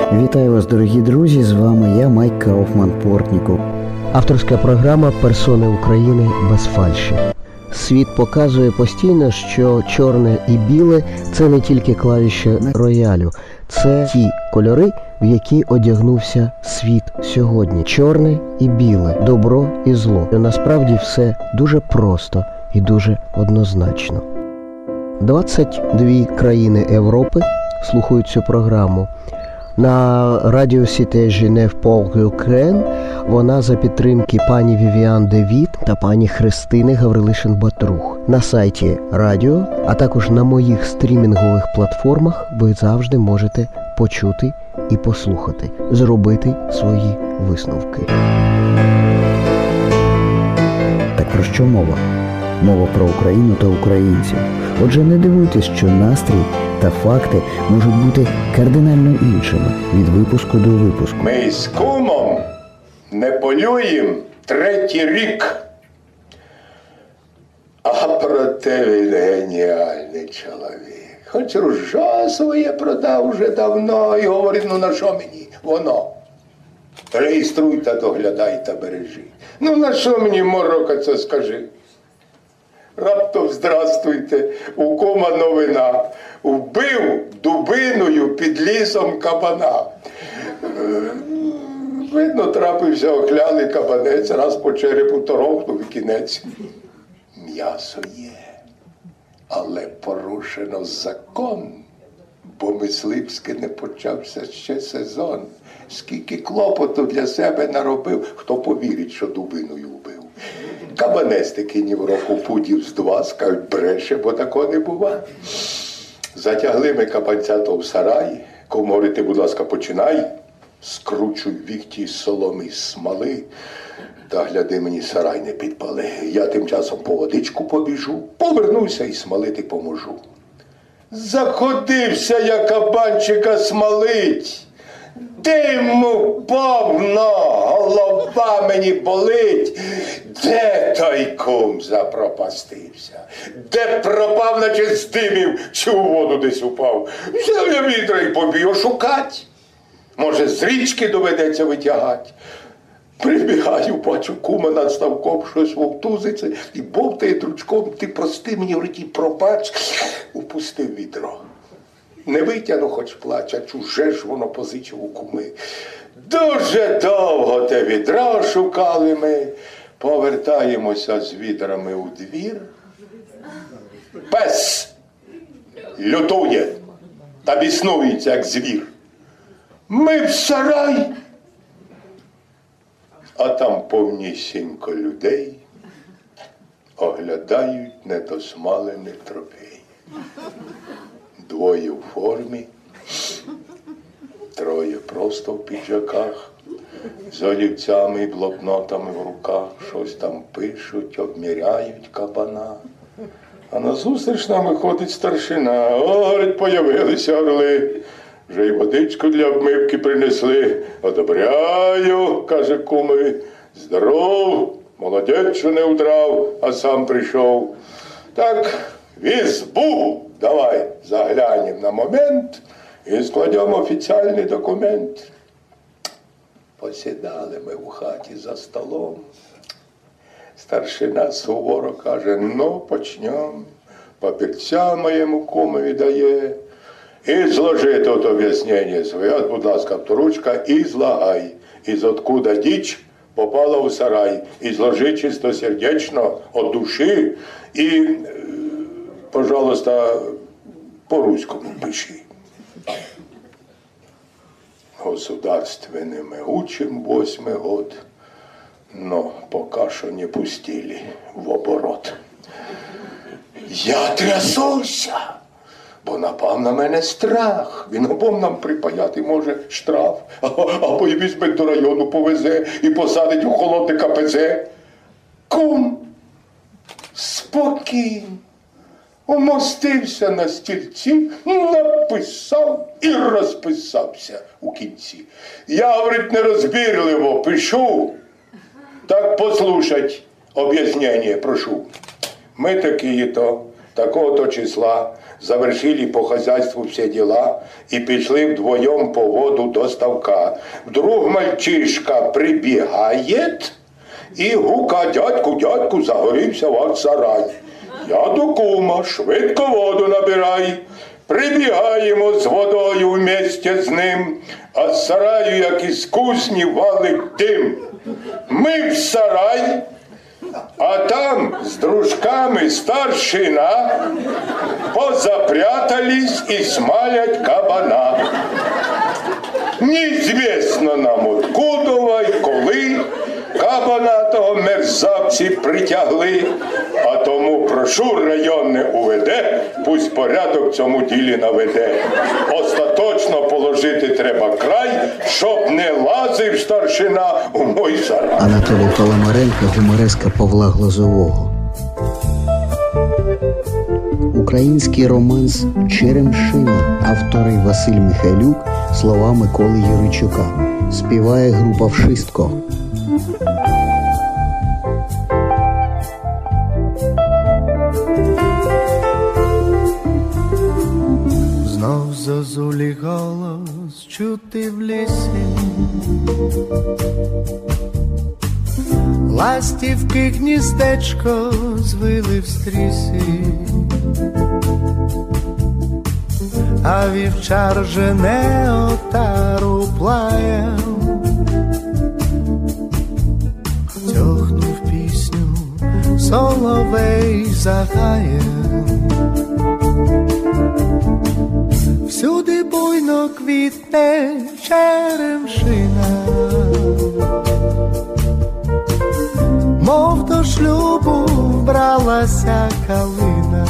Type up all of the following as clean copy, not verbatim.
Вітаю вас, дорогі друзі, з вами я, Майк Кауфман-Портніков. Авторська програма «Персони України без фальші». Світ показує постійно, що чорне і біле – це не тільки клавіші роялю. Це ті кольори, в які одягнувся світ сьогодні. Чорне і біле, добро і зло. Насправді все дуже просто і дуже однозначно. 22 країни Європи слухають цю програму. На радіосіті Женев Пол-Юкрен вона за підтримки пані Вівіан Девіт та пані Христини Гаврилишин-Батрух. На сайті радіо, а також на моїх стрімінгових платформах ви завжди можете почути і послухати, зробити свої висновки. Так про що мова? Мова про Україну та українців. Отже, не дивуйтесь, що настрій та факти можуть бути кардинально іншими від випуску до випуску. Ми з кумом не полюємо 3-й рік. А проте він геніальний чоловік. Хоч ружа своє продав вже давно і говорить, ну на що мені воно? Реєструй та доглядай та бережи. Ну на що мені морокаться, скажи? Раптом, здравствуйте, у кума новина. Вбив дубиною під лісом кабана. Видно, трапився охлялий кабанець, раз по черепу торохнув і кінець. М'ясо є, але порушено закон, бо мисливський не почався ще сезон. Скільки клопоту для себе наробив, хто повірить, що дубиною вбив. Кабанець таки ні в року пудів з 2, скажуть, бреше, бо такого не бува. Затягли ми кабанця то в сарай. Кому говорити, будь ласка, починай. Скручуй віхті з соломи з смоли. Та гляди, мені сарай не підпали. Я тим часом по водичку побіжу, повернуся і смолити поможу. Заходився я кабанчика смолить. Диму повно, голова мені болить. Де той кум запропастився? Де пропав, наче з димів, чи у воду десь упав? Взяв я відра і побіг шукать. Може, з річки доведеться витягати. Прибігаю, бачу, кума над ставком щось вовтузиться і бовтає дручком. Ти прости мені, в ріті пробач. Упустив відро. Не витягну, хоч плач, а чуже ж воно позичив у куми. Дуже довго те відро шукали ми. Повертаємося з відрами у двір. Пес лютує та біснується, як звір. Ми в сарай, а там повнісінько людей оглядають недосмалений трофей. 2 в формі, 3 просто в піджаках, з олівцями і блокнотами в руках, щось там пишуть, обміряють кабана. А назустріч нам виходить старшина. О, говорить, появилися орли. Вже й водичку для обмивки принесли. Одобряю, каже кумові. Здоров, молодець, що не удрав, а сам прийшов. Так, в ізбу давай заглянемо на момент і складемо офіційний документ. Посідали ми в хаті за столом. Старшина суворо каже, ну, почнем. Папірця моєму кумові дає. І зложи тут об'яснення своє. От, будь ласка, авторучка, і злагай. Із откуда діч попала у сарай. І зложи чистосердечно, от душі. І, пожалуйста, по-руському пиши. Государственным учим 8-й год, но пока что не пустили в оборот. Я трясуся, бо напав на мене страх. Він обом нам припаяти може штраф, або й візьме до району повезе і посадить у холодне КПЗ. Кум, спокій. Умостився на стільці, написав і розписався у кінці. Я, говорить, нерозбірливо пишу. Так послушать об'яснення, прошу. Ми такі-то такого-то числа завершили по хозяйству все дела и пришли вдвоем по воду до ставка. Вдруг мальчишка прибегает и гука: дядьку, дядьку, загорівся ваш сарай. Я до кума, швидко воду набирай. Прибігаємо з водою вместе з ним, а з сараю, як із кузні, валить дим. Ми в сарай, а там з дружками старшина позапрятались и смалять кабана. Неізвісно нам откуда й коли кабана того мерзавці притягли, а тому прошу районне УВД, пусть порядок в цьому ділі наведе. Остаточно положити треба край, щоб не лазив старшина у мой сарай. Анатолій Паламаренко, гумореска Павла Глазового. Український романс «Черемшина», автори Василь Михайлюк, слова Миколи Юричука. Співає група «Вшистко». Знов зозулі голос чути в лісі, ластівки гніздечко звили в стрісі, а вівчар жене отару плаєм, тьохнув пісню соловей за гаєм. Всюди буйно квітне черемшина, мов до шлюбу вбралася калина.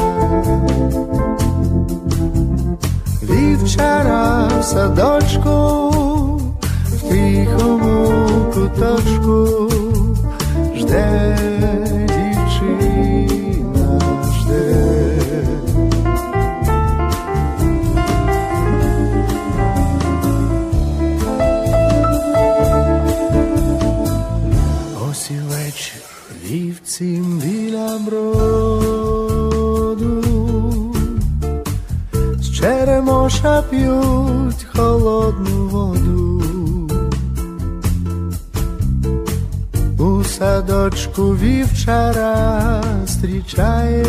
Вівчара в садочку, в тихому куточку жде дівчина, жде. Ось і вечір вівцім біля броду, з черемоша п'ють холодну воду. У садочку вівчара зустрічає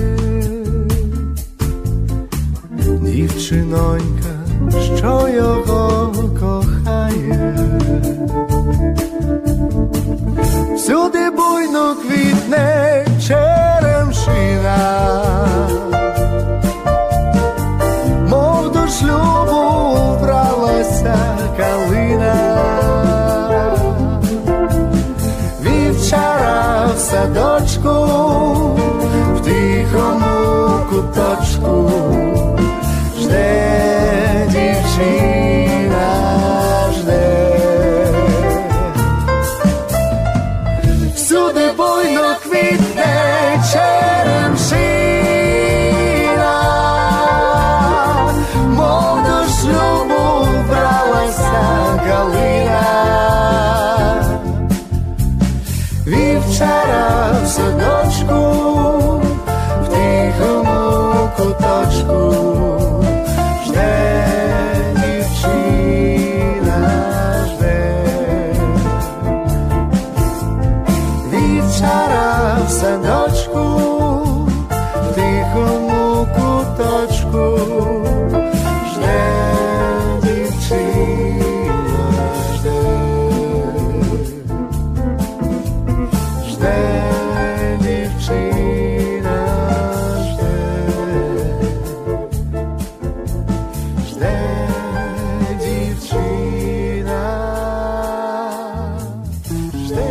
дівчинонька, що його кохає. Всюди буйно квітне черемшина, мов до шлюбу вбралася калина. Вівчара в садочку, в тихому куточку жде дівчина, жде. Всюди буйно квітне черемшина, мов до шлюбу вбралася калина. Вівчара в садочку, в тихому куточку жде дівчина, жде. Вівчара в садочку, в тихому куточку жде дівчина, жде. Жде дівчина, жде. Жде дівчина, жде.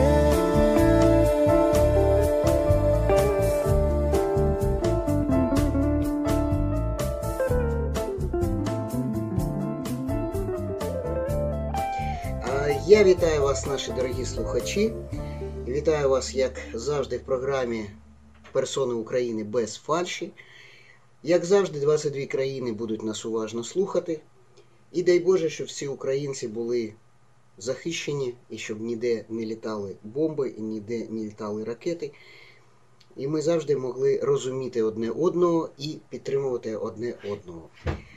Я вітаю вас, наші дорогі слухачі. Вітаю вас, як завжди, в програмі «Персони України без фальші». Як завжди, 22 країни будуть нас уважно слухати. І дай Боже, щоб всі українці були захищені, і щоб ніде не літали бомби, і ніде не літали ракети. І ми завжди могли розуміти одне одного і підтримувати одне одного.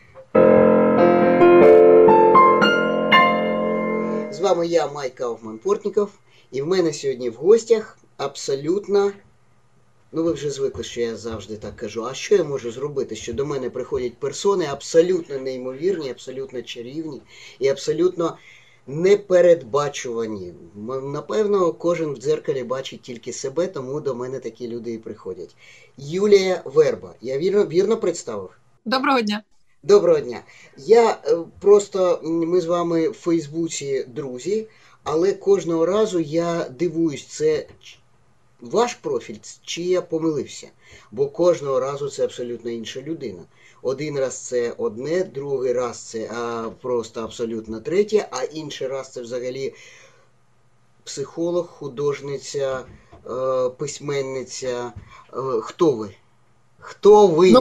З вами я, Майк Кауфман-Портніков, і в мене сьогодні в гостях абсолютно, ну ви вже звикли, що я завжди так кажу, а що я можу зробити, що до мене приходять персони абсолютно неймовірні, абсолютно чарівні і абсолютно непередбачувані. Напевно, кожен в дзеркалі бачить тільки себе, тому до мене такі люди і приходять. Юлія Верба. Я вірно представив? Доброго дня. Доброго дня. Ми з вами в Фейсбуці друзі, але кожного разу я дивуюсь, це ваш профіль, чи я помилився? Бо кожного разу це абсолютно інша людина. Один раз це одне, другий раз це просто абсолютно третє, а інший раз це взагалі психолог, художниця, письменниця. Хто ви? Хто ви?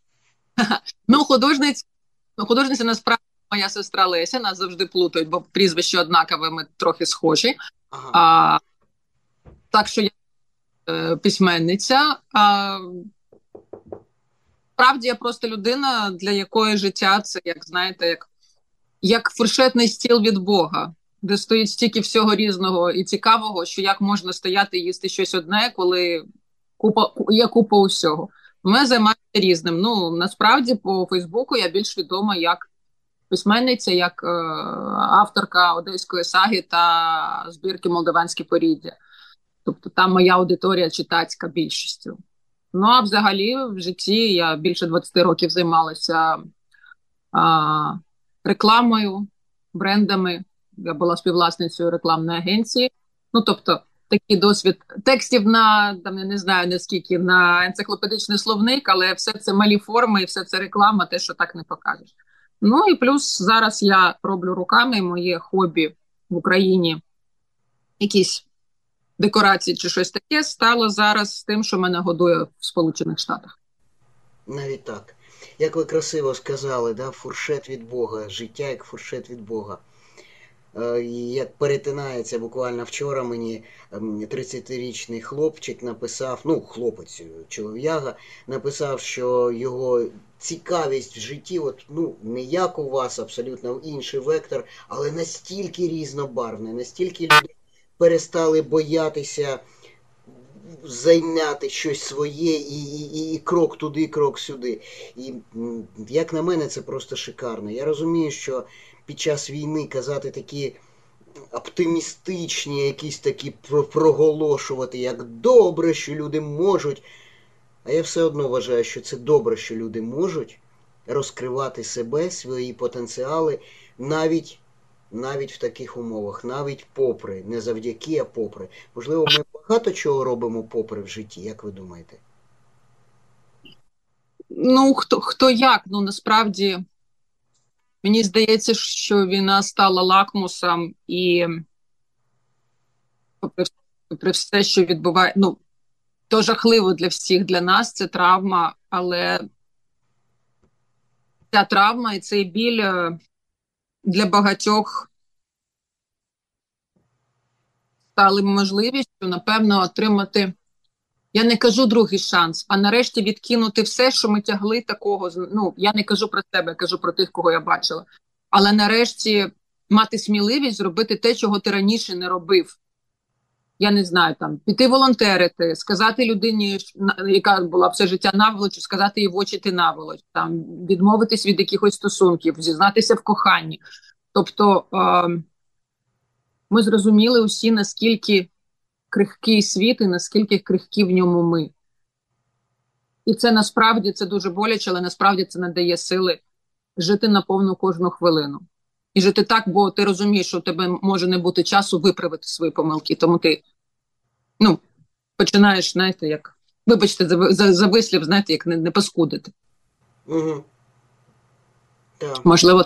Художниця насправді моя сестра Леся, нас завжди плутають, бо прізвище однакове, ми трохи схожі. Ага. Так що я письменниця. Справді я просто людина, для якої життя це, як знаєте, як фуршетний стіл від Бога, де стоїть стільки всього різного і цікавого, що як можна стояти і їсти щось одне, коли є купа усього. Ми займаємося різним. Ну, насправді, по Фейсбуку я більш відома як письменниця, як авторка одеської саги та збірки «Молдаванське поріддя». Тобто там моя аудиторія читацька більшістю. Ну, а взагалі в житті я більше 20 років займалася рекламою, брендами. Я була співвласницею рекламної агенції. Ну, тобто, такий досвід текстів на, там, я не знаю, наскільки, на енциклопедичний словник, але все це малі форми і все це реклама, те, що так не покажеш. Ну, і плюс зараз я роблю руками, моє хобі в Україні, якісь декорації чи щось таке, стало зараз тим, що мене годує в Сполучених Штатах. Навіть так. Як ви красиво сказали, да? Фуршет від Бога, життя як фуршет від Бога. Як перетинається, буквально вчора мені 30-річний хлопчик написав, ну, хлопець, чолов'яга, написав, що його цікавість в житті, от, ну, не як у вас, абсолютно інший вектор, але настільки різнобарвний, настільки люди перестали боятися зайняти щось своє і крок туди, крок сюди. І, як на мене, це просто шикарно. Я розумію, що під час війни казати такі оптимістичні, якісь такі проголошувати, як добре, що люди можуть. А я все одно вважаю, що це добре, що люди можуть розкривати себе, свої потенціали, навіть в таких умовах, навіть попри, не завдяки, а попри. Можливо, ми багато чого робимо попри в житті, як ви думаєте? Ну, хто як? Ну, насправді, мені здається, що війна стала лакмусом і попри все, що відбуває, ну, то жахливо для всіх, для нас, це травма, але ця травма і цей біль для багатьох стали можливістю, напевно, отримати, я не кажу другий шанс, а нарешті відкинути все, що ми тягли такого, ну, я не кажу про себе, я кажу про тих, кого я бачила, але нарешті мати сміливість зробити те, чого ти раніше не робив. Я не знаю, там, піти волонтерити, сказати людині, яка була все життя наволочі, сказати їй в очі ти наволоч, там, відмовитись від якихось стосунків, зізнатися в коханні. Тобто ми зрозуміли усі, наскільки крихкий світ і наскільки крихкі в ньому ми. І це насправді, це дуже боляче, але насправді це надає сили жити наповну кожну хвилину. І жити так, бо ти розумієш, що у тебе може не бути часу виправити свої помилки, тому ти, ну, починаєш, знаєте, як, вибачте за вислів, знаєте, як не паскудити. Угу. Так. Можливо.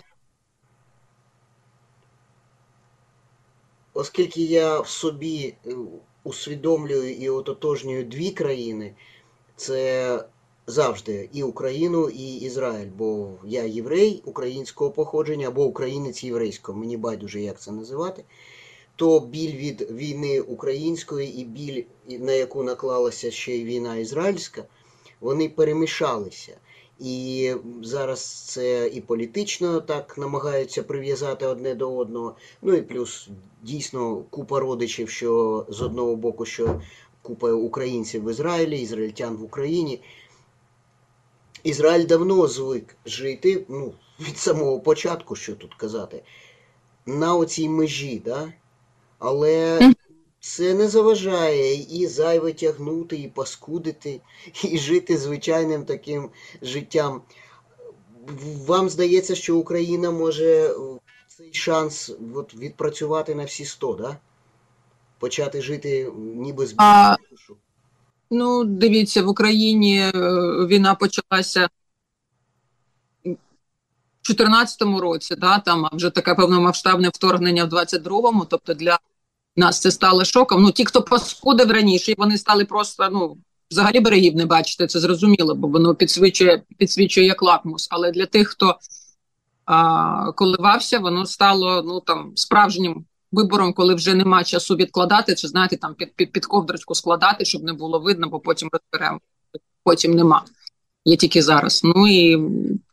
Оскільки я в собі усвідомлюю і ототожнюю дві країни, це завжди і Україну, і Ізраїль, бо я єврей українського походження, або українець єврейського, мені байдуже як це називати, то біль від війни української і біль на яку наклалася ще й війна ізраїльська, вони перемішалися. І зараз це і політично так намагаються прив'язати одне до одного. Ну і плюс дійсно купа родичів, що з одного боку, що купа українців в Ізраїлі, ізраїльтян в Україні. Ізраїль давно звик жити, ну, від самого початку, що тут казати, на оцій межі, да? Але це не заважає і зайве тягнути, і паскудити, і жити звичайним таким життям. Вам здається, що Україна може цей шанс от, відпрацювати на всі 100, да? Почати жити ніби з душу? Ну, дивіться, в Україні війна почалася в 2014 році, да, там вже таке повномасштабне вторгнення в 22-му, тобто для нас це стало шоком. Ну, ті, хто паскудив раніше, вони стали просто, ну, взагалі берегів не бачити, це зрозуміло, бо воно підсвічує як лакмус. Але для тих, хто коливався, воно стало, ну, там, справжнім вибором, коли вже нема часу відкладати, чи, знаєте, там під ковдрочку складати, щоб не було видно, бо потім розберемо. Потім нема. Є тільки зараз. Ну і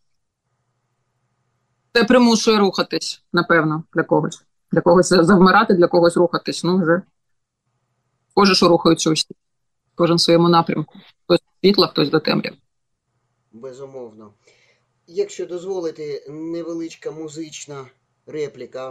це примушує рухатись, напевно, для когось. Для когось завмирати, для когось рухатись. Ну, вже кожен, що рухаються усі. Кожен в своєму напрямку. Хтось до світла, хтось до темряви. Безумовно. Якщо дозволите, невеличка музична репліка.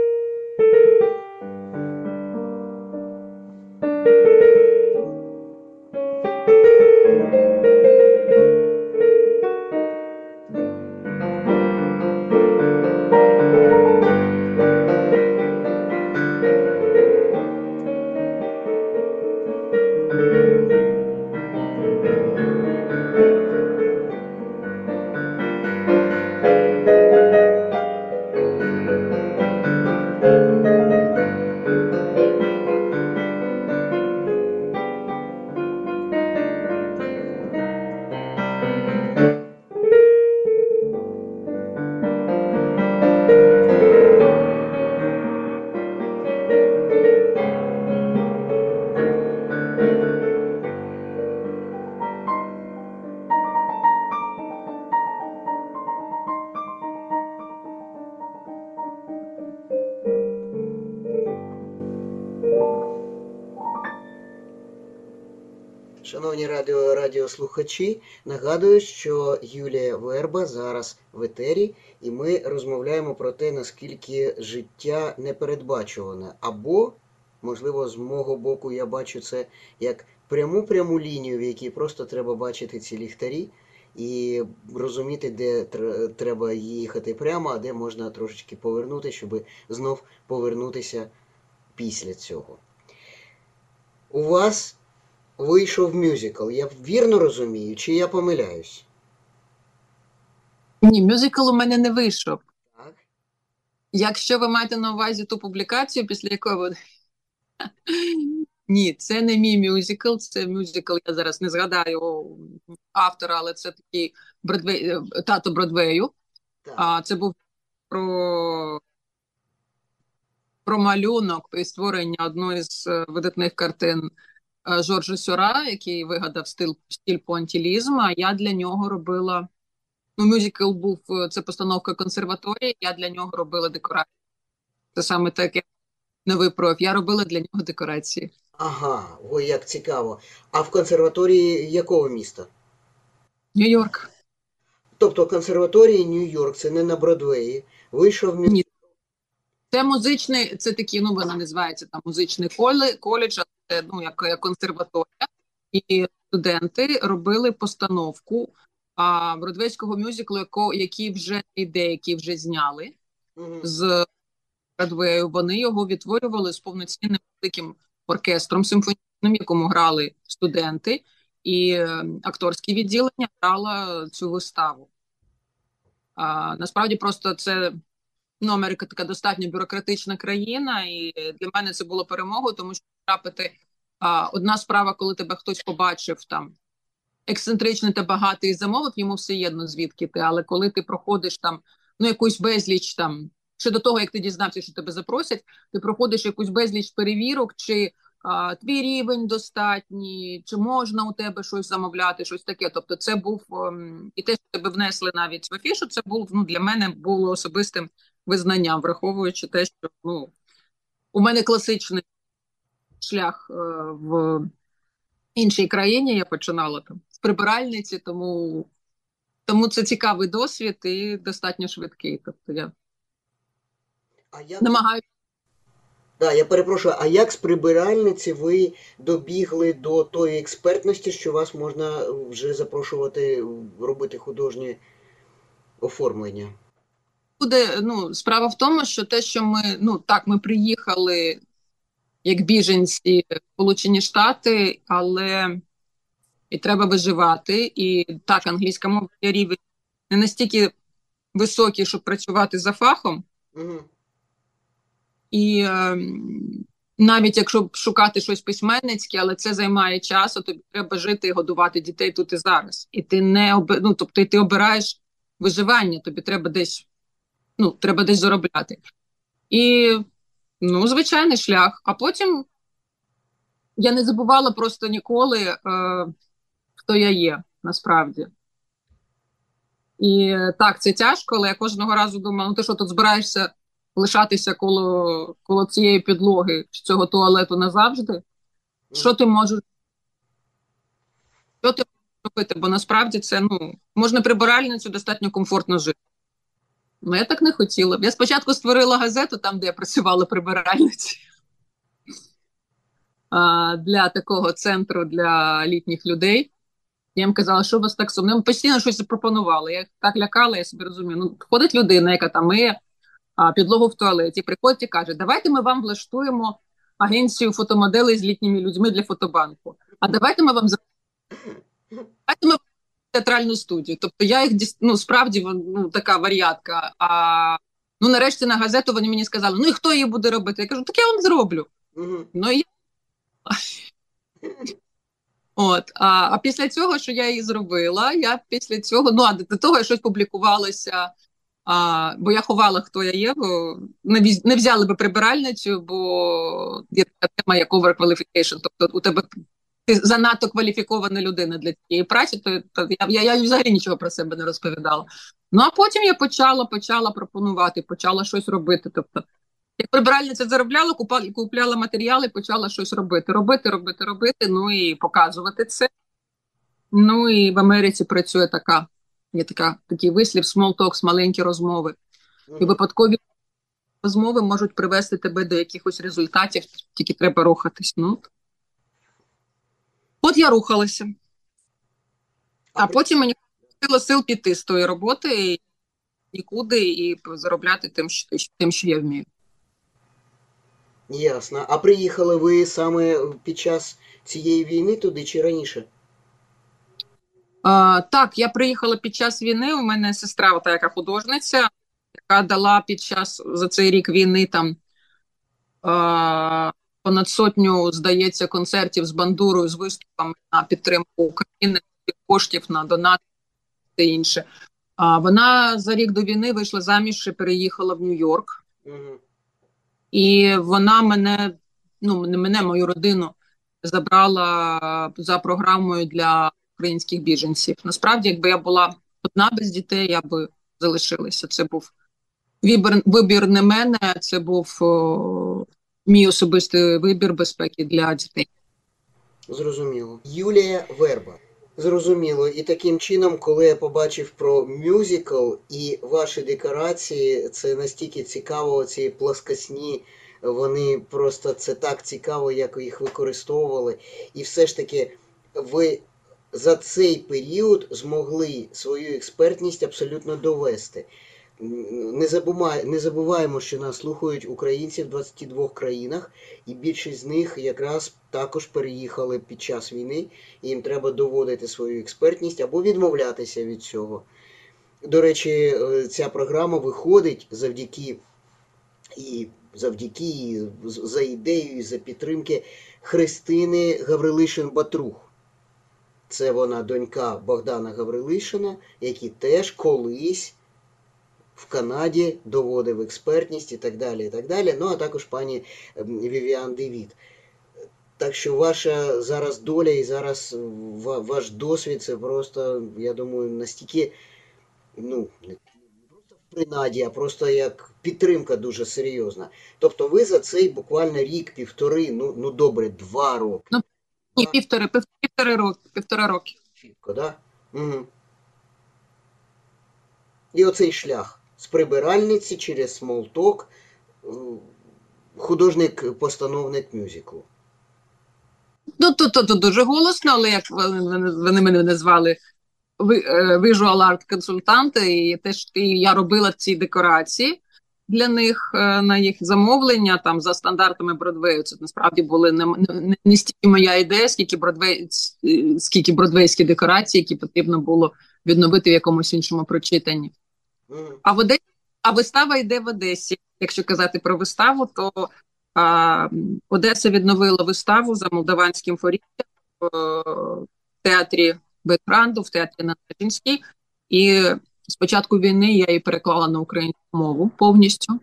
Шановні радіослухачі, нагадую, що Юлія Верба зараз в етері, і ми розмовляємо про те, наскільки життя непередбачуване. Або, можливо, з мого боку я бачу це як пряму лінію, в якій просто треба бачити ці ліхтарі і розуміти, де треба їхати прямо, а де можна трошечки повернути, щоб знов повернутися після цього. У вас вийшов мюзикл. Я вірно розумію, чи я помиляюсь? Ні, мюзикл у мене не вийшов. Так. Якщо ви маєте на увазі ту публікацію, після якої ви... Ні, це не мій мюзикл, це мюзикл, я зараз не згадаю автора, але це такий тато Бродвею. Так. Це був про малюнок і створення одної з видатних картин Жоржа Сюра, який вигадав стиль пуантілізму, а я для нього робила, ну, мюзикл був, це постановка консерваторії, я для нього робила декорації. Це саме таке новий проф. Я робила для нього декорації. Ага, ой, як цікаво. А в консерваторії якого міста? Нью-Йорк. Тобто консерваторії Нью-Йорк, це не на Бродвеї. Вийшов мюзикл. Ні. Це музичний, це такий, ну, вона називається там музичний коледж, це, ну, як консерваторія. І студенти робили постановку бродвейського мюзиклу, який вже йде, який вже зняли з Бродвею. Вони його відтворювали з повноцінним великим оркестром симфонічним, якому грали студенти, і акторське відділення грало цю виставу. Насправді просто це, ну, Америка така достатньо бюрократична країна, і для мене це було перемогою, тому що трапити одна справа, коли тебе хтось побачив там ексцентричний та багатий і замовив, йому все єдно звідки ти, але коли ти проходиш там, ну, якусь безліч там, ще до того, як ти дізнався, що тебе запросять, ти проходиш якусь безліч перевірок, чи твій рівень достатній, чи можна у тебе щось замовляти, щось таке. Тобто це був, і те, що тебе внесли навіть в афішу, це був, для мене було особистим визнанням, враховуючи те, що у мене класичний шлях в іншій країні, я починала там з прибиральниці, тому це цікавий досвід і достатньо швидкий. Тобто я намагаюся. Так, я перепрошую, а як з прибиральниці ви добігли до тої експертності, що вас можна вже запрошувати робити художнє оформлення? Справа в тому, що те, що ми приїхали як біженці в Сполучені Штати, але і треба виживати. І так, англійська мова є рівень не настільки високий, щоб працювати за фахом. Угу. І навіть якщо шукати щось письменницьке, але це займає час, тобі треба жити і годувати дітей тут і зараз. І ти тобто ти обираєш виживання, тобі треба десь заробляти. І, звичайний шлях. А потім я не забувала просто ніколи, хто я є, насправді. І так, це тяжко, але я кожного разу думала, ти що тут збираєшся лишатися коло цієї підлоги, цього туалету назавжди? Що ти можеш робити? Бо насправді це, можна прибиральницю достатньо комфортно жити. Я так не хотіла. Я спочатку створила газету там, де я працювала прибиральницею. Для такого центру для літніх людей. Я їм казала, що у вас так сумно. Постійно щось запропонували. Я так лякала, я собі розумію. Ходить людина, яка там миє підлогу в туалеті, приходить і каже, давайте ми вам влаштуємо агенцію фотомоделей з літніми людьми для фотобанку. А давайте ми вам театральну студію. Тобто я їх, справді, така варіатка. Нарешті на газету вони мені сказали, і хто її буде робити? Я кажу, так я вам зроблю. І А після цього, що я її зробила, після цього, до того я щось публікувалося, бо я ховала, хто я є, бо не взяли би прибиральницю, бо є така тема, як overqualification, тобто у тебе ти занадто кваліфікована людина для цієї праці, то я взагалі нічого про себе не розповідала. А потім я почала пропонувати, почала щось робити, тобто як прибиральниця заробляла, купляла матеріали, почала щось робити, і показувати це. І в Америці працює такий вислів small talks, маленькі розмови. І випадкові розмови можуть привести тебе до якихось результатів, тільки треба рухатись. От я рухалася. А потім мені хватило сил піти з тої роботи і нікуди, і заробляти тим, що я вмію. Ясно. А приїхали ви саме під час цієї війни туди чи раніше? Так, я приїхала під час війни. У мене сестра, яка художниця, яка дала за цей рік війни там понад 100, здається, концертів з бандурою, з виступами на підтримку України, коштів на донати та інше. Вона за рік до війни вийшла заміж і переїхала в Нью-Йорк. І вона мою родину забрала за програмою для українських біженців. Насправді, якби я була одна без дітей, я би залишилася. Це був вибір не мене, це був мій особистий вибір безпеки для дітей. Зрозуміло. Юлія Верба. Зрозуміло. І таким чином, коли я побачив про мюзикл і ваші декорації, це настільки цікаво, ці плоскосні, вони просто, це так цікаво, як їх використовували. І все ж таки, ви за цей період змогли свою експертність абсолютно довести. Не забуваємо, що нас слухають українці в 22 країнах, і більшість з них якраз також переїхали під час війни, і їм треба доводити свою експертність або відмовлятися від цього. До речі, ця програма виходить завдяки за ідеєю і за підтримки Христини Гаврилишин-Батрух. Це вона донька Богдана Гаврилишина, який теж колись в Канаді доводив експертність і так далі, і так далі. А також пані Вівіан де Віт. Так що ваша зараз доля і зараз ваш досвід це просто, я думаю, настільки, ну, не просто в принаді, а просто як підтримка дуже серйозна. Тобто ви за цей буквально рік-півтори, ну добре, 2 роки. Ну, ні, Да? півтора роки. Чітко, да? Угу. І оцей шлях з прибиральниці через смолток, художник-постановник мюзиклу. Ну, тут дуже голосно, але як вони мене назвали visual art консультанти, і теж я робила ці декорації для них на їх замовлення там за стандартами Бродвею. Це насправді були не стільки моя ідея, скільки бродвейські декорації, які потрібно було відновити в якомусь іншому прочитанні. А вистава йде в Одесі. Якщо казати про виставу, то Одеса відновила виставу за молдаванським форіттям в театрі Бекграунду, в театрі Надвірнській. І з початку війни я її переклала на українську мову повністю.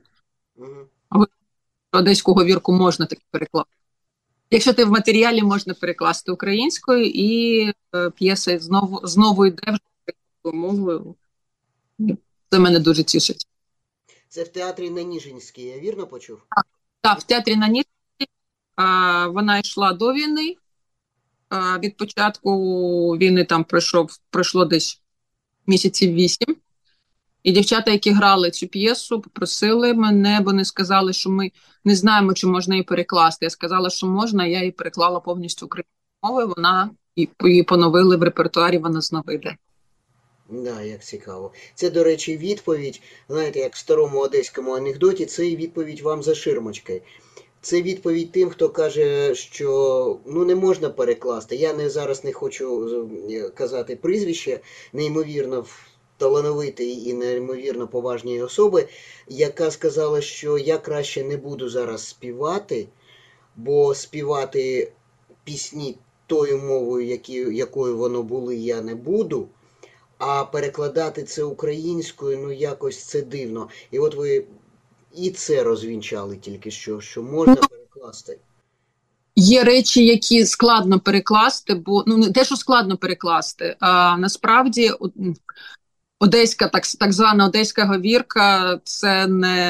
Одеську говірку можна таки перекласти. Якщо ти в матеріалі, можна перекласти українською, і п'єса знову йде вже українською мовою. Це мене дуже тішить. Це в театрі на Ніжинській, я вірно почув? Так, в театрі на Ніжинській. Вона йшла до війни. Від початку війни там пройшло десь місяців 8. І дівчата, які грали цю п'єсу, попросили мене, бо вони сказали, що ми не знаємо, чи можна її перекласти. Я сказала, що можна, я її переклала повністю українською мовою, вона її поновили в репертуарі, вона знову йде. Да, як цікаво. Це, до речі, відповідь, знаєте, як в старому одеському анекдоті, це відповідь вам за ширмочкою. Це відповідь тим, хто каже, що не можна перекласти. Я зараз не хочу казати прізвище, неймовірно талановитої і неймовірно поважної особи, яка сказала, що я краще не буду зараз співати, бо співати пісні тою мовою, якою воно були, я не буду. А перекладати це українською, якось це дивно. І от ви і це розвінчали тільки що можна перекласти. Є речі, які складно перекласти, бо не те, що складно перекласти, а насправді одеська, так звана одеська говірка, це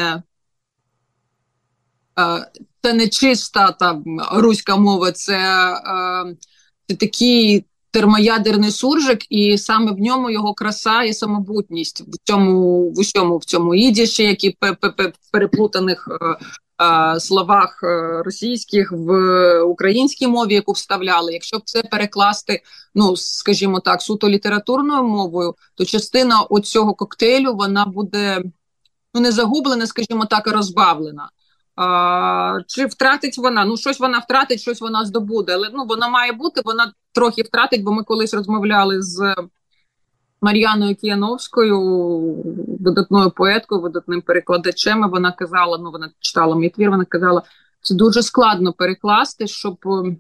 не чиста там руська мова, це такий термоядерний суржик, і саме в ньому його краса і самобутність в цьому ідіші, які переплутаних словах російських в українській мові, яку вставляли. Якщо б це перекласти, скажімо так, суто літературною мовою, то частина оцього коктейлю, вона буде, не загублена, скажімо так, а розбавлена. Чи втратить вона? Щось вона втратить, щось вона здобуде. Але вона має бути, вона трохи втратить, бо ми колись розмовляли з Мар'яною Кияновською, видатною поеткою, видатним перекладачем, і вона казала, вона читала мій твір, вона казала, це дуже складно перекласти, щоб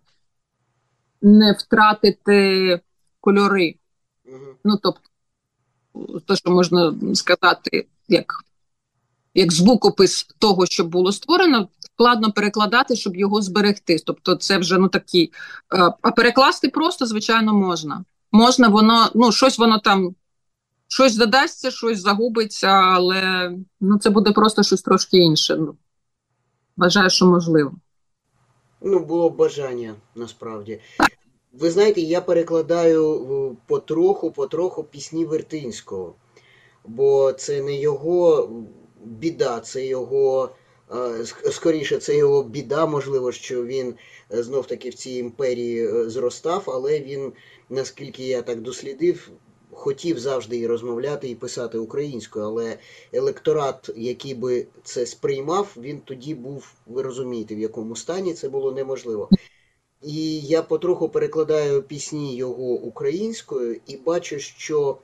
не втратити кольори. Тобто, те, що можна сказати, як звукопис того, що було створено, складно перекладати, щоб його зберегти. Тобто це вже такий. А перекласти просто, звичайно, можна. Можна, воно, щось воно там, щось додасться, щось загубиться, але це буде просто щось трошки інше. Вважаю, що можливо. Було б бажання, насправді. Ви знаєте, я перекладаю потроху пісні Вертинського, бо це не його біда, це його, скоріше, це його біда, можливо, що він знов-таки в цій імперії зростав, але він, наскільки я так дослідив, хотів завжди і розмовляти, і писати українською, але електорат, який би це сприймав, він тоді був, ви розумієте, в якому стані, це було неможливо. І я потроху перекладаю пісні його українською і бачу, що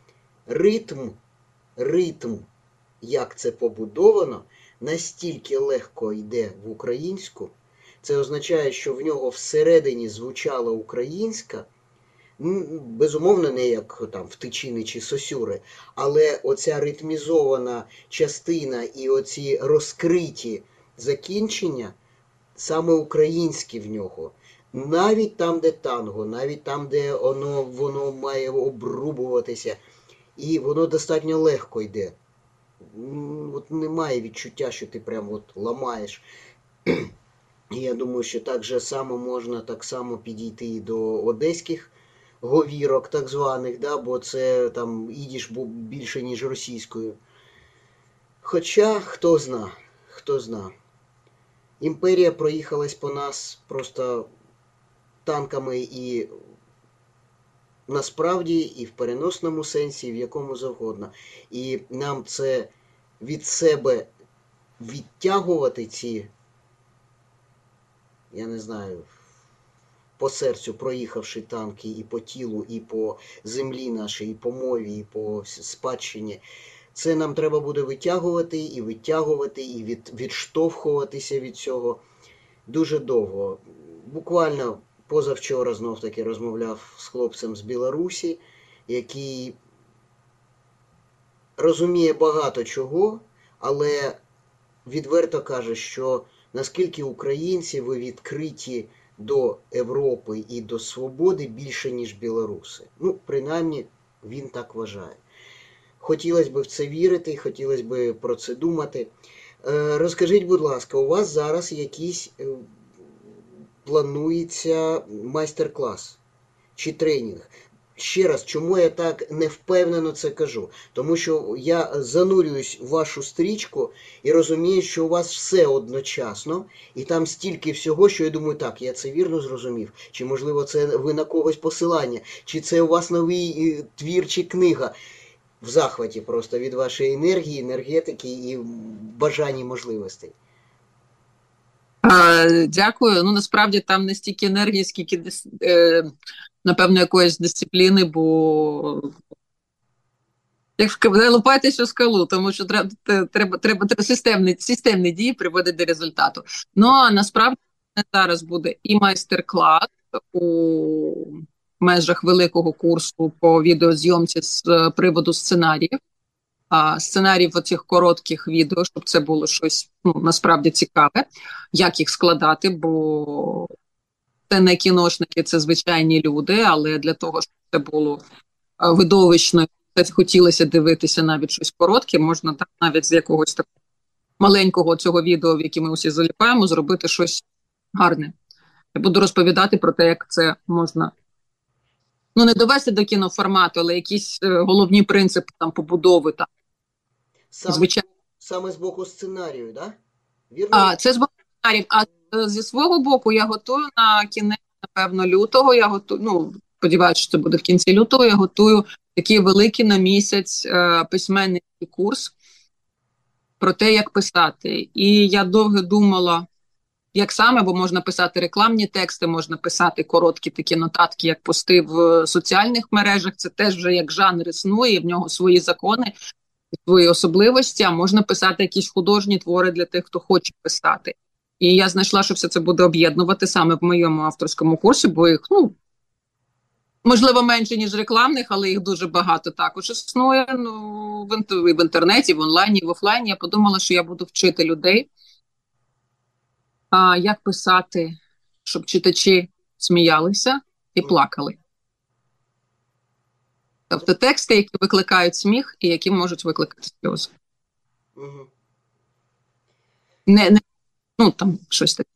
ритм, як це побудовано, настільки легко йде в українську. Це означає, що в нього всередині звучала українська, безумовно, не як там в Тичини чи Сосюри, але оця ритмізована частина і оці розкриті закінчення, саме українські в нього. Навіть там, де танго, навіть там, де воно має обрубуватися, і воно достатньо легко йде. От немає відчуття, що ти прям от ламаєш. І я думаю, що так же само можна так само підійти і до одеських говірок, так званих, да, бо це там ідиш більше, ніж російською. Хоча, хто зна. Імперія проїхалась по нас просто танками і насправді, і в переносному сенсі, і в якому завгодно. І нам це від себе відтягувати ці, я не знаю, по серцю проїхавши танки і по тілу, і по землі нашій, і по мові, і по спадщині. Це нам треба буде витягувати, і відштовхуватися від цього дуже довго. Буквально позавчора знов-таки розмовляв з хлопцем з Білорусі, який розуміє багато чого, але відверто каже, що наскільки українці ви відкриті до Європи і до свободи більше, ніж білоруси. Ну, принаймні, він так вважає. Хотілося б в це вірити, хотілося б про це думати. Розкажіть, будь ласка, у вас зараз якийсь планується майстер-клас чи тренінг? Ще раз, чому я так невпевнено це кажу? Тому що я занурююсь в вашу стрічку і розумію, що у вас все одночасно, і там стільки всього, що я думаю, так, я це вірно зрозумів. Чи, можливо, це ви на когось посилання, чи це у вас новий твір чи книга. В захваті просто від вашої енергії, енергетики і бажань і можливостей. Дякую. Ну, насправді там не стільки енергії, скільки, напевно, якоїсь дисципліни, бо як лупайтеся в скалу, тому що треба системні дії приводити до результату. Ну, а насправді зараз буде і майстер-клас у межах великого курсу по відеозйомці з приводу сценаріїв. Сценаріїв оцих коротких відео, щоб це було щось насправді цікаве, як їх складати, бо це не кіношники, це звичайні люди, але для того, щоб це було видовищно, хотілося дивитися навіть щось коротке, можна так навіть з якогось такого маленького цього відео, в яке ми усі заліпаємо, зробити щось гарне. Я буду розповідати про те, як це можна, не довести до кіноформату, але якісь головні принципи там побудови там. Звичайно. Саме з боку сценарію, так? Да? Це з боку сценаріїв. А зі свого боку я готую на кінець, напевно, лютого. Я готую, сподіваюся, що це буде в кінці лютого. Я готую такий великий на місяць письменницький курс про те, як писати. І я довго думала, як саме, бо можна писати рекламні тексти, можна писати короткі такі нотатки, як пости в соціальних мережах. Це теж вже як жанр існує, в нього свої закони, свої особливості, а можна писати якісь художні твори для тих, хто хоче писати. І я знайшла, що все це буде об'єднувати саме в моєму авторському курсі, бо їх, можливо, менше, ніж рекламних, але їх дуже багато також існує в інтернеті, в онлайні, в офлайні. Я подумала, що я буду вчити людей, як писати, щоб читачі сміялися і плакали. Тобто тексти, які викликають сміх і які можуть викликати сльози. Угу. Там щось таке.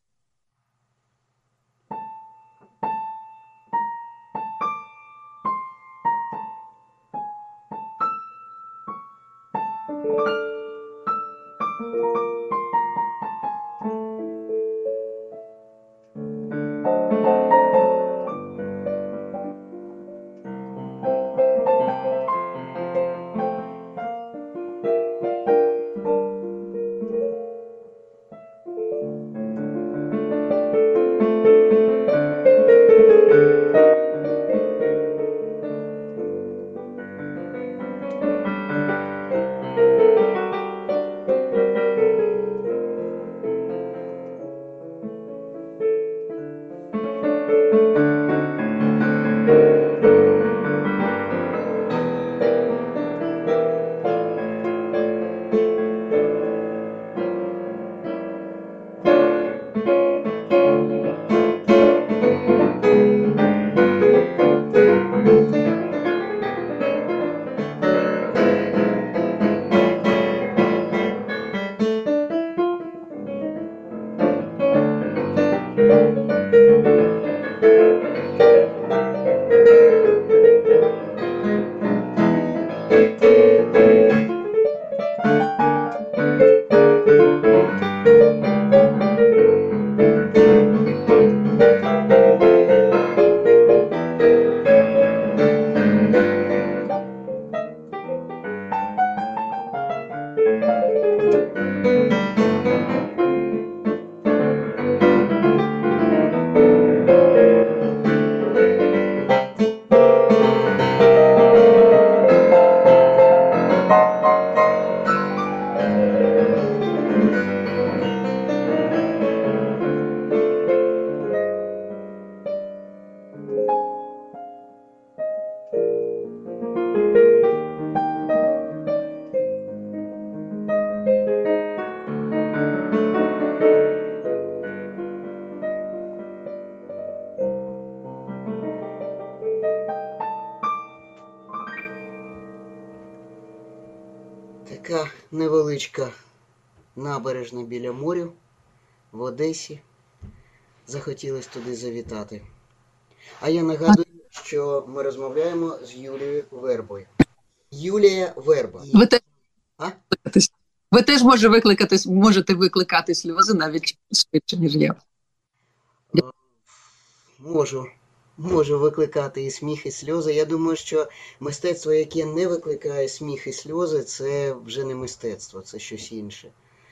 така невеличка набережна біля моря в Одесі. Захотілося туди завітати. А я нагадую, що ми розмовляємо з Юлією Вербою. Юлія Верба. Ви теж, А? ви теж можете викликати сльози навіть швидше, ніж я. Можу викликати і сміх, і сльози. Я думаю, що мистецтво, яке не викликає сміх і сльози, це вже не мистецтво, це щось інше.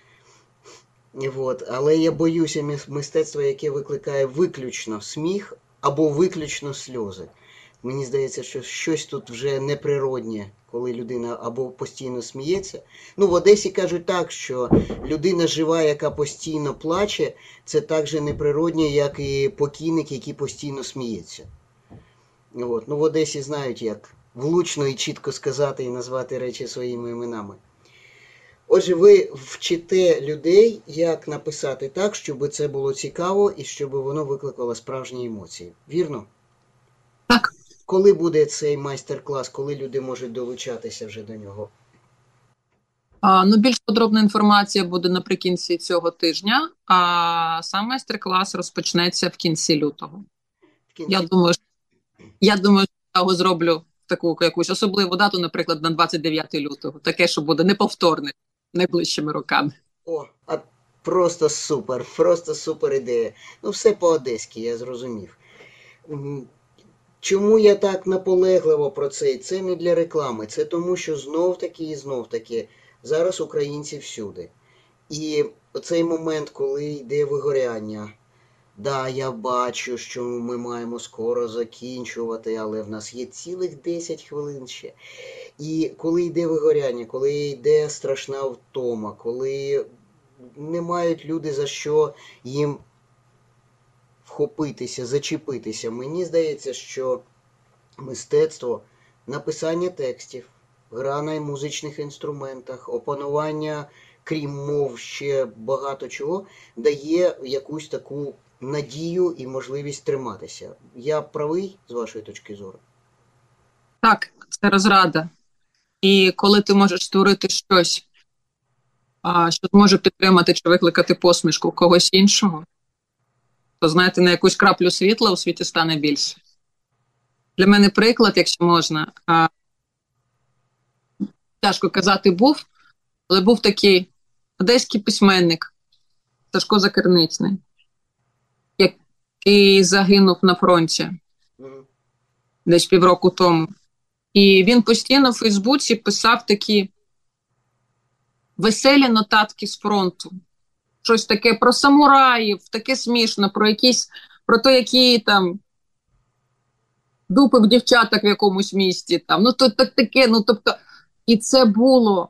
От. Але я боюся мистецтва, яке викликає виключно сміх або виключно сльози. Мені здається, що щось тут вже неприроднє, коли людина або постійно сміється. Ну, в Одесі кажуть так, що людина жива, яка постійно плаче, це так же неприроднє, як і покійник, який постійно сміється. От. Ну, в Одесі знають, як влучно і чітко сказати і назвати речі своїми іменами. Отже, ви вчите людей, як написати так, щоб це було цікаво і щоб воно викликало справжні емоції. Вірно? Так. Коли буде цей майстер-клас, коли люди можуть долучатися вже до нього? Більш подробна інформація буде наприкінці цього тижня, а сам майстер-клас розпочнеться в кінці лютого. Я думаю, що я його зроблю таку якусь особливу дату, наприклад, на 29 лютого. Таке, що буде неповторне найближчими роками. Просто супер ідея. Ну, все по-одеськи, я зрозумів. Чому я так наполегливо про це? Це не для реклами, це тому, що знов-таки, зараз українці всюди. І оцей момент, коли йде вигоряння, да, я бачу, що ми маємо скоро закінчувати, але в нас є цілих 10 хвилин ще. І коли йде вигоряння, коли йде страшна втома, коли не мають люди за що їм вхопитися, зачепитися. Мені здається, що мистецтво, написання текстів, гра на музичних інструментах, опанування, крім мов, ще багато чого, дає якусь таку надію і можливість триматися. Я правий з вашої точки зору? Так, це розрада. І коли ти можеш створити щось, що зможе підтримати чи викликати посмішку когось іншого, то, знаєте, на якусь краплю світла у світі стане більше. Для мене приклад, якщо можна, тяжко казати був, але був такий одеський письменник Сашко Закерницький, який загинув на фронті десь півроку тому. І він постійно в Фейсбуці писав такі веселі нотатки з фронту. Щось таке про самураїв, таке смішно, про те, які там дупи в дівчаток в якомусь місті. Там. Ну, то таке, тобто, і це було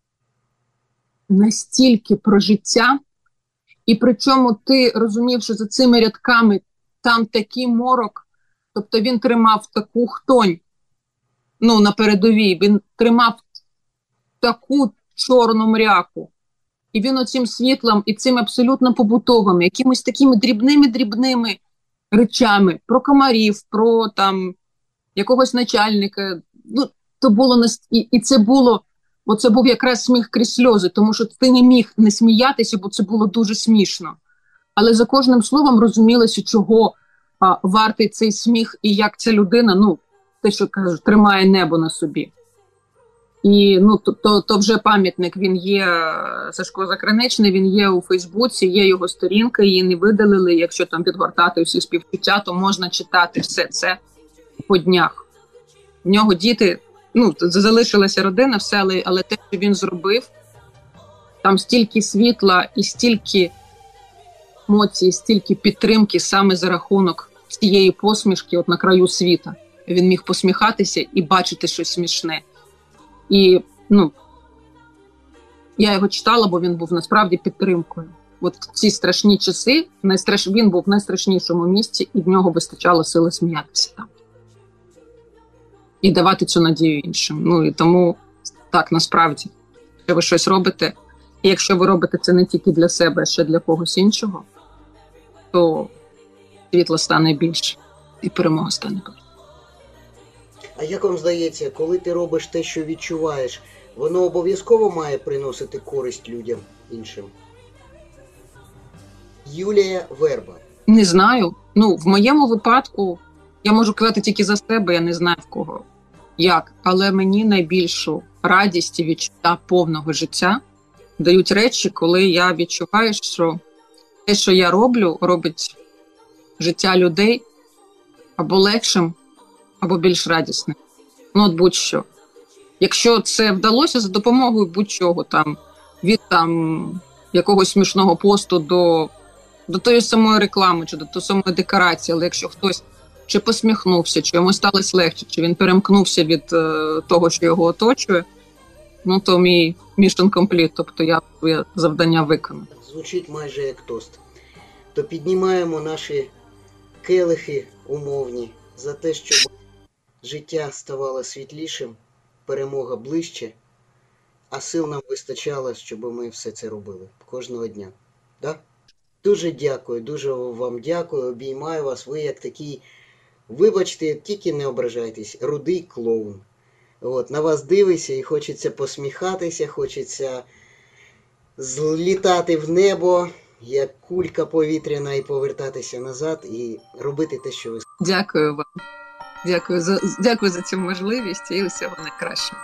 настільки про життя, і причому ти розумів, що за цими рядками там такий морок, тобто він тримав таку хтонь, на передовій, він тримав таку чорну мряку. І він оцим світлом і цим абсолютно побутовим, якимись такими дрібними речами, про комарів, про там якогось начальника. То було і це було, це був якраз сміх крізь сльози, тому що ти не міг не сміятися, бо це було дуже смішно. Але за кожним словом розумілося, чого вартий цей сміх і як ця людина, те, що кажуть, тримає небо на собі. І то вже пам'ятник, він є, Сашко Закерницький, він є у Фейсбуці, є його сторінка, її не видалили. Якщо там підгортати всі співчуття, то можна читати все це по днях. В нього діти, залишилася родина, все, але те, що він зробив, там стільки світла і стільки емоцій, стільки підтримки саме за рахунок цієї посмішки на краю світа. Він міг посміхатися і бачити щось смішне. І, я його читала, бо він був насправді підтримкою. От в ці страшні часи він був в найстрашнішому місці, і в нього вистачало сили сміятися там. І давати цю надію іншим. І тому, так, насправді, якщо ви щось робите, і якщо ви робите це не тільки для себе, а ще для когось іншого, то світло стане більше, і перемога стане більше. А як вам здається, коли ти робиш те, що відчуваєш, воно обов'язково має приносити користь людям іншим. Юлія Верба. Не знаю. Ну, в моєму випадку, я можу казати тільки за себе, я не знаю в кого як. Але мені найбільшу радість і відчуття повного життя дають речі, коли я відчуваю, що те, що я роблю, робить життя людей або легшим, або більш радісним. Ну, от будь-що. Якщо це вдалося за допомогою будь-чого, там, від якогось смішного посту до тої самої реклами, чи до тої самої декорації, але якщо хтось чи посміхнувся, чи йому сталося легше, чи він перемкнувся від того, що його оточує, ну, то мій mission complete, тобто я своє завдання виконав. Звучить майже як тост. То піднімаємо наші келихи умовні за те, щоб життя ставало світлішим, перемога ближче, а сил нам вистачало, щоб ми все це робили кожного дня. Да? Дуже дякую, дуже вам дякую, обіймаю вас. Ви як такий, вибачте, тільки не ображайтесь, рудий клоун. От, на вас дивишся і хочеться посміхатися, хочеться злітати в небо, як кулька повітряна, і повертатися назад, і робити те, що ви. Дякую вам. Дякую за цю можливість і усього найкращого.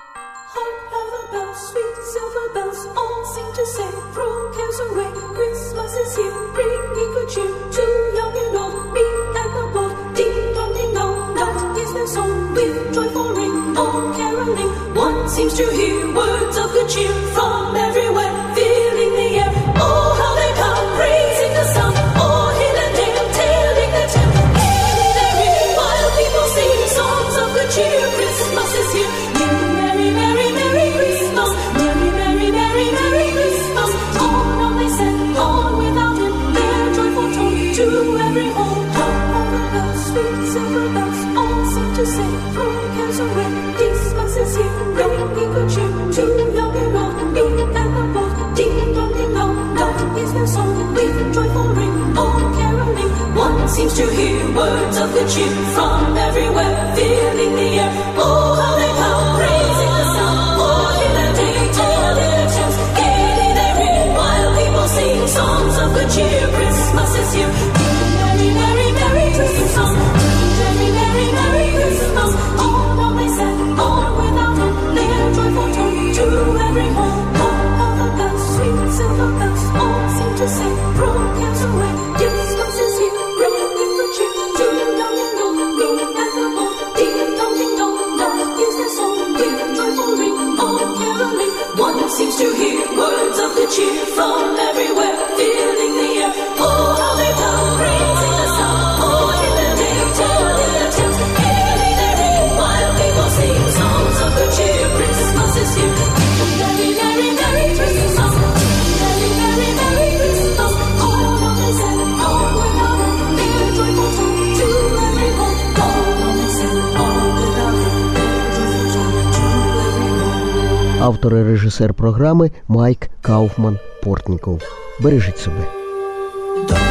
Sweet silver bells all seem to say, throw cares away, Christmas is here, bringing good cheer to young and old, me and the bold. Ding dong ding dong, that is their song, with joyful ring, all caroling. One seems to hear words of good cheer from everywhere, filling the air. Oh, how they come, praising the sun, all hill and dale, telling the tale. Gaily they ring, while people sing songs of good cheer. Christmas is here, merry, merry, merry Christmas. Merry, merry, merry, merry Christmas. On they send, on without him, their joyful tone to every home. All the bells, sweet silver bells, all seem to say, throw cares away. Christmas is here, bringing good cheer to young and old, me and the bold. Ding dong ding dong, that is their song, with joyful ring, all caroling. One seems to hear words of good cheer from everywhere, filling the air. Oh, how they come, praising the sun, all hill and dale, telling the tales. Gaily they ring, while people sing songs of good cheer. Christmas is here. Merry, merry, merry Christmas. Merry, merry, merry Christmas. All they said, all without him, their joyful tone to every home. All the bells, sweet silver bells, all seem to say, throw cares away. Christmas is here, bringing good cheer to young and old, me and the bold. Ding dong ding dong, that is their song, with joyful ring, all caroling. One seems to hear words of good cheer from everywhere, filling the air. Oh, how they come, praising the sun, all hill and dale, telling the tales. Gaily they ring, while people sing songs of good cheer. Christmas is here. Merry, merry, merry Christmas. Merry, merry, merry Christmas. All they said, all without him, their joyful tone to every home. All they said, all without him, their joyful tone to every home. Автор і режисер програми Майк Кауфман-Портніков. Бережіть себе.